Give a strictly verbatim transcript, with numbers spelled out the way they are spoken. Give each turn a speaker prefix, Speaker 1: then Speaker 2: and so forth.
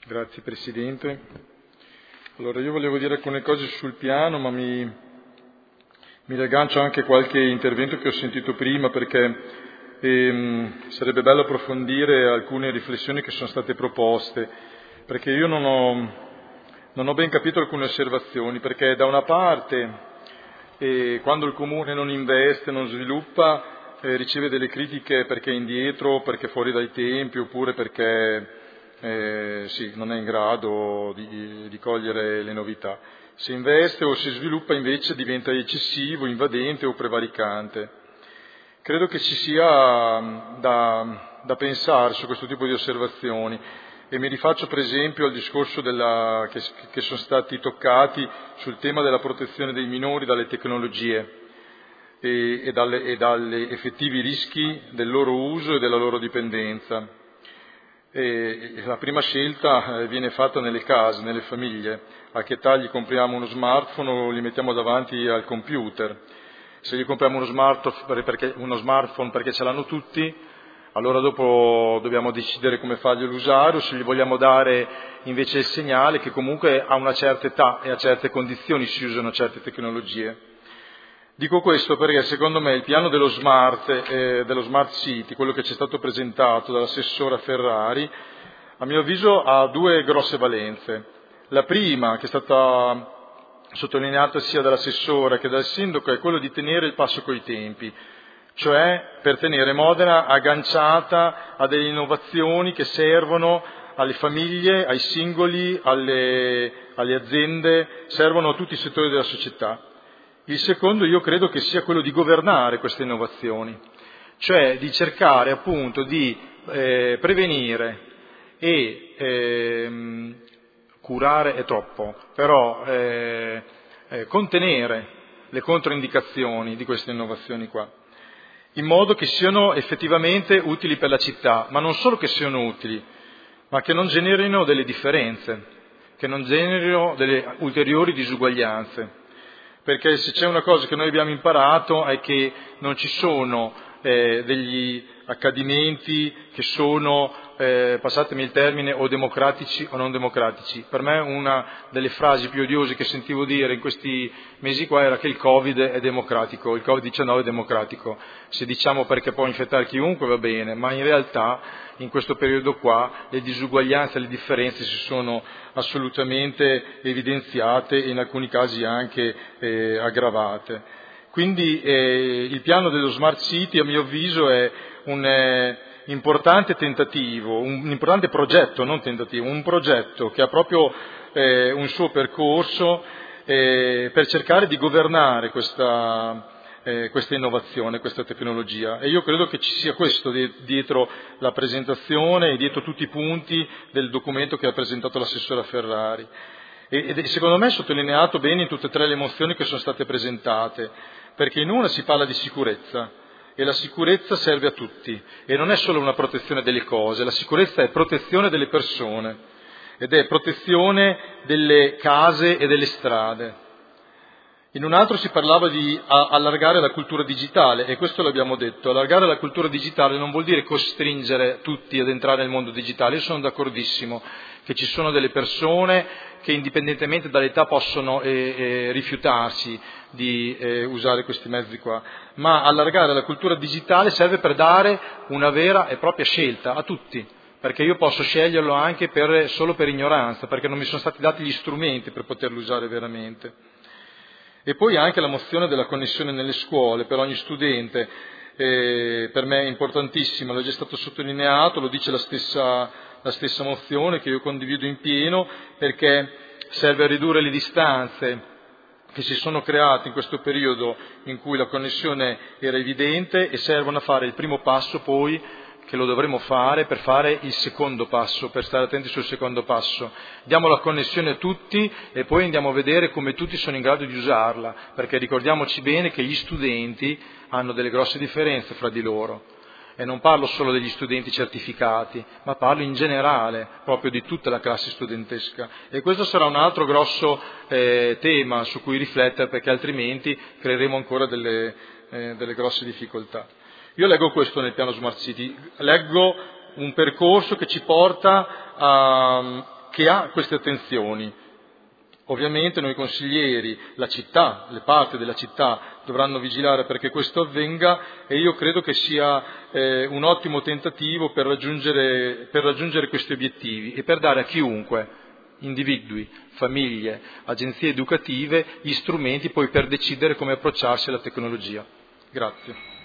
Speaker 1: Grazie Presidente. Allora io volevo dire alcune cose sul piano, ma mi, mi riaggancio anche a qualche intervento che ho sentito prima, perché ehm, sarebbe bello approfondire alcune riflessioni che sono state proposte, perché io non ho, non ho ben capito alcune osservazioni, perché da una parte eh, quando il Comune non investe, non sviluppa, eh, riceve delle critiche perché è indietro, perché è fuori dai tempi, oppure perché Eh, sì, non è in grado di, di cogliere le novità. Se investe o si sviluppa invece diventa eccessivo, invadente o prevaricante. Credo che ci sia da, da pensare su questo tipo di osservazioni e mi rifaccio per esempio al discorso della, che, che sono stati toccati sul tema della protezione dei minori dalle tecnologie e, e, dalle, e dagli effettivi rischi del loro uso e della loro dipendenza. E la prima scelta viene fatta nelle case, nelle famiglie, a che età gli compriamo uno smartphone o li mettiamo davanti al computer. Se gli compriamo uno smartphone perché, uno smartphone perché ce l'hanno tutti, allora dopo dobbiamo decidere come farglielo usare, o se gli vogliamo dare invece il segnale che comunque a una certa età e a certe condizioni si usano certe tecnologie. Dico questo perché secondo me il piano dello smart, eh, dello smart city, quello che ci è stato presentato dall'assessora Ferrari, a mio avviso ha due grosse valenze. La prima, che è stata sottolineata sia dall'assessora che dal sindaco, è quello di tenere il passo coi tempi, cioè per tenere Modena agganciata a delle innovazioni che servono alle famiglie, ai singoli, alle, alle aziende, servono a tutti i settori della società. Il secondo io credo che sia quello di governare queste innovazioni, cioè di cercare appunto di eh, prevenire e eh, curare è troppo, però eh, eh, contenere le controindicazioni di queste innovazioni qua, in modo che siano effettivamente utili per la città, ma non solo che siano utili, ma che non generino delle differenze, che non generino delle ulteriori disuguaglianze. Perché se c'è una cosa che noi abbiamo imparato è che non ci sono eh, degli accadimenti che sono, eh, passatemi il termine, o democratici o non democratici. Per me una delle frasi più odiose che sentivo dire in questi mesi qua era che il Covid è democratico, il covid diciannove è democratico. Se diciamo perché può infettare chiunque va bene, ma in realtà in questo periodo qua le disuguaglianze, le differenze si sono assolutamente evidenziate e in alcuni casi anche eh, aggravate. Quindi eh, il piano dello Smart City a mio avviso è un eh, importante tentativo, un, un importante progetto, non tentativo, un progetto che ha proprio eh, un suo percorso eh, per cercare di governare questa Eh, questa innovazione, questa tecnologia, e io credo che ci sia questo dietro la presentazione e dietro tutti i punti del documento che ha presentato l'assessora Ferrari. Ed è secondo me sottolineato bene in tutte e tre le mozioni che sono state presentate, perché in una si parla di sicurezza e la sicurezza serve a tutti e non è solo una protezione delle cose, la sicurezza è protezione delle persone ed è protezione delle case e delle strade. In un altro si parlava di allargare la cultura digitale e questo l'abbiamo detto, allargare la cultura digitale non vuol dire costringere tutti ad entrare nel mondo digitale, io sono d'accordissimo che ci sono delle persone che indipendentemente dall'età possono eh, eh, rifiutarsi di eh, usare questi mezzi qua, ma allargare la cultura digitale serve per dare una vera e propria scelta a tutti, perché io posso sceglierlo anche per, solo per ignoranza, perché non mi sono stati dati gli strumenti per poterlo usare veramente. E poi anche la mozione della connessione nelle scuole per ogni studente, eh, per me è importantissima, l'ho già stato sottolineato, lo dice la stessa, la stessa mozione che io condivido in pieno, perché serve a ridurre le distanze che si sono create in questo periodo in cui la connessione era evidente e servono a fare il primo passo poi che lo dovremo fare per fare il secondo passo, per stare attenti sul secondo passo. Diamo la connessione a tutti e poi andiamo a vedere come tutti sono in grado di usarla, perché ricordiamoci bene che gli studenti hanno delle grosse differenze fra di loro. E non parlo solo degli studenti certificati, ma parlo in generale, proprio di tutta la classe studentesca. E questo sarà un altro grosso eh, tema su cui riflettere, perché altrimenti creeremo ancora delle, eh, delle grosse difficoltà. Io leggo questo nel piano Smart City, leggo un percorso che ci porta a, che ha queste attenzioni. Ovviamente noi consiglieri, la città, le parti della città dovranno vigilare perché questo avvenga e io credo che sia eh, un ottimo tentativo per raggiungere, per raggiungere questi obiettivi e per dare a chiunque, individui, famiglie, agenzie educative, gli strumenti poi per decidere come approcciarsi alla tecnologia. Grazie.